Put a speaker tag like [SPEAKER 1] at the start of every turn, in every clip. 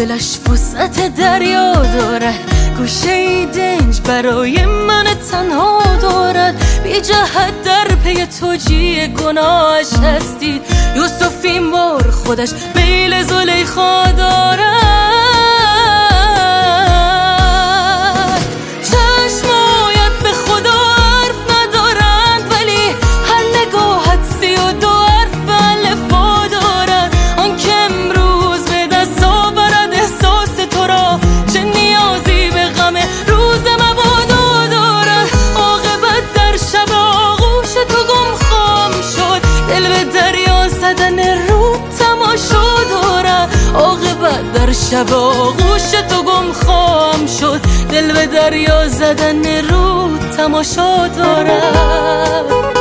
[SPEAKER 1] دلش وسعت دریا دارد، گوشه دنج برای من تنها دارد. بی جهت در پی توجیه گناهش هستی، یوسف این بار خودش میل زلیخا دارد. چشمایت به خدا حرف ندارند، ولی هر نگاهت 32 حرف الفا دارد. آن که امروز به دست آورد احساس تو را، چه نیازی به غم روز مبادا دارد. عاقبت در شب آغوش تو گم خواهم شد، دل به دریا زدن رو تماشا دارد. عاقبت در شب آغوش تو گم خواهم شد، دل به دریا زدن رو تماشا دارد.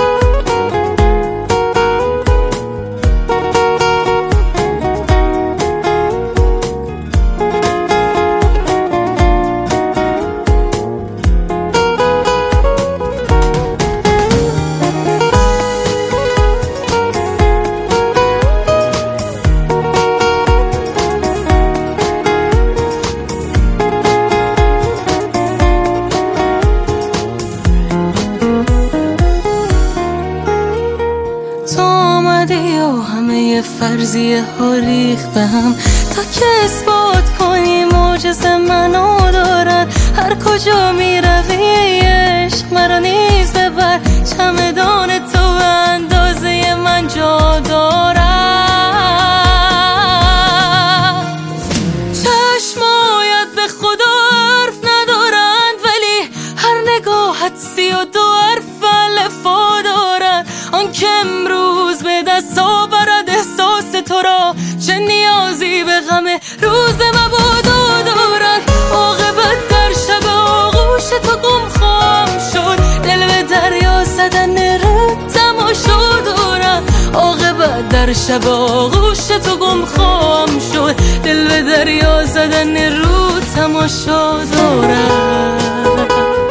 [SPEAKER 1] و همه فرضیه ها ریخ به هم، تا که اثبات کنی معجزه منو دارد. هر کجا می روی عشق مرا نیز ببر، چمدان تو به اندازه من جا دارد. چشمایت به خدا حرف ندارند، ولی هر نگاهت 32 حرف الفا دارد. آن که امروز به دست آورد احساس تو را، چه نیازی به غم روز مبادا دارد. عاقبت در شب آغوش تو گم خواهم شد، دل به دریا زدن رو تماشا دارد. عاقبت در شب آغوش تو گم خواهم شد، دل به دریا زدن رو تماشا دارد.